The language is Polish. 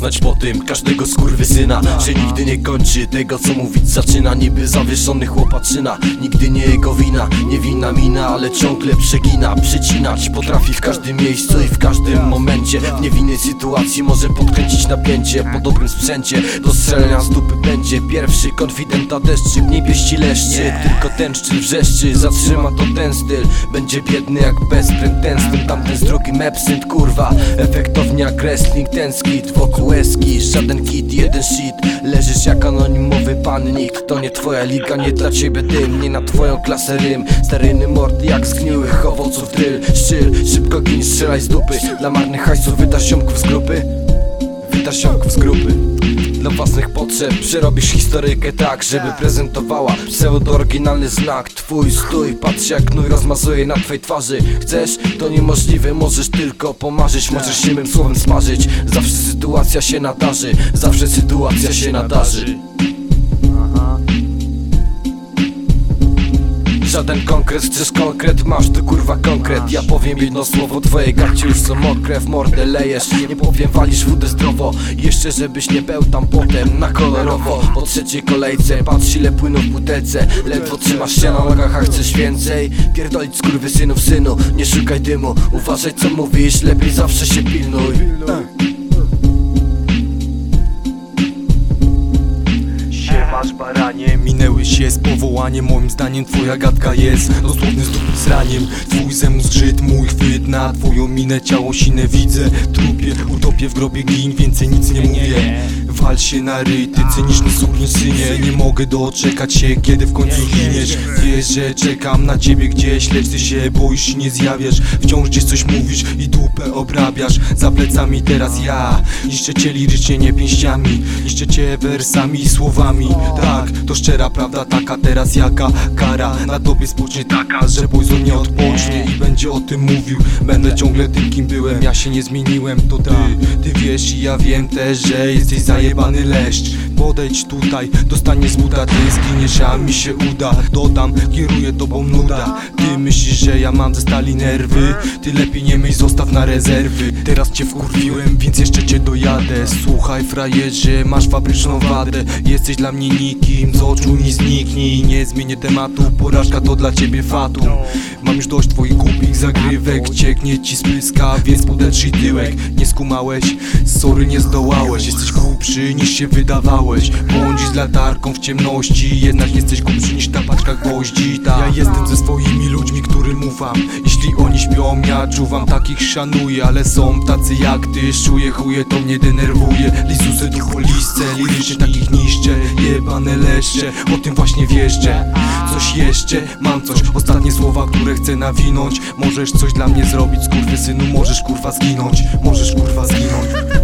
poznać po tym każdego skurwysyna, że nigdy nie kończy tego, co mówić zaczyna. Niby zawieszony chłopaczyna, nigdy nie jego wina. Niewinna mina, ale ciągle przegina. Przecinać potrafi w każdym miejscu i w każdym momencie. W niewinnej sytuacji może podkręcić napięcie. Po dobrym sprzęcie do strzelania z dupy będzie pierwszy konfidenta deszczy. Nie pieści leszczy, tylko ten szczyl wrzeszczy. Zatrzyma to ten styl, będzie biedny jak bezpręt. Ten z tym, tamten z drugim absynt, kurwa. Efektownie jak wrestling, ten skit wokół eski. Żaden kit, jeden shit. Leżysz jak anonimowy pan. Nikt to nie twoja liga, nie dla ciebie dym. Nie na twoją klasę rym. Staryny mordy jak zgniłych owoców dryl. Szczyl, szybko gin, strzelaj z dupy. Dla marnych hajsów wydasz ziomków z grupy. Wydasz ziomków z grupy. Dla własnych potrzeb przerobisz historyjkę tak, żeby prezentowała pseudo-oryginalny znak. Twój stój, patrz jak gnój rozmazuje na twej twarzy. Chcesz? To niemożliwe, możesz tylko pomarzyć. Możesz się mym słowem smażyć. Zawsze sytuacja się nadarzy. Zawsze sytuacja się nadarzy. Żaden konkret, chcesz konkret, masz tu kurwa konkret. Ja powiem jedno słowo, twoje garcie już są mokre. W mordę lejesz, nie powiem, walisz wódę zdrowo. Jeszcze żebyś nie był tam potem na kolorowo. Po trzeciej kolejce, patrz ile płynu w butelce. Ledwo trzymasz się na nogach, a chcesz więcej. Pierdolić skurwysynów synu, nie szukaj dymu. Uważaj co mówisz, lepiej zawsze się pilnuj. Masz baranie, minęły się z powołaniem. Moim zdaniem twoja gadka jest dosłownie z dupy zraniem. Twój zęb zgrzyt, mój chwyt na twoją minę. Ciało sinę widzę, trupie, utopię w grobie gin. Więcej nic nie mówię, wal się na ryj, ty cyniczny sukinsynie. Nie mogę doczekać się, kiedy w końcu zginiesz. Wiesz, że czekam na ciebie gdzieś, lecz ty się boisz i nie zjawiasz. Wciąż gdzieś coś mówisz i dupę obrabiasz. Za plecami teraz ja niszczę cię lirycznie, nie pięściami. Niszczę cię wersami i słowami. Tak, to szczera prawda taka, teraz jaka kara na tobie spocznie taka, że Poison nie odpocznie i będzie o tym mówił. Będę ciągle tym kim byłem, ja się nie zmieniłem, to ty wiesz i ja wiem też, że jesteś zajebany leszcz. Podejdź tutaj, dostaniesz z buta, ty zginiesz, a mi się uda. Dodam, kieruje tobą nuda. Ty myślisz, że ja mam ze stali nerwy? Ty lepiej nie myśl, zostaw na rezerwy. Teraz cię wkurwiłem, więc jeszcze cię dojadę. Słuchaj frajerze, masz fabryczną wadę. Jesteś dla mnie nikim, z oczu mi zniknij. Nie zmienię tematu, porażka to dla ciebie fatum. Mam już dość twoich głupich zagrywek. Cieknie ci z pyska, więc podetrzyj tyłek. Nie skumałeś? Sorry, nie zdołałeś. Jesteś głupszy niż się wydawałeś. Błądzisz z latarką w ciemności, jednak jesteś głupszy niż ta paczka gwoździ. Ja jestem ze swoimi ludźmi, którym ufam. Jeśli oni śpią, ja czuwam, takich szanuję. Ale są tacy jak ty, szuję chuje, to mnie denerwuje. Lizusy tu po listce, lirycznie takich niszczę. Jebane leszcze, o tym właśnie wieszczę. Coś jeszcze, mam coś, ostatnie słowa, które chcę nawinąć. Możesz coś dla mnie zrobić, skurwysynu, możesz kurwa zginąć. Możesz kurwa zginąć.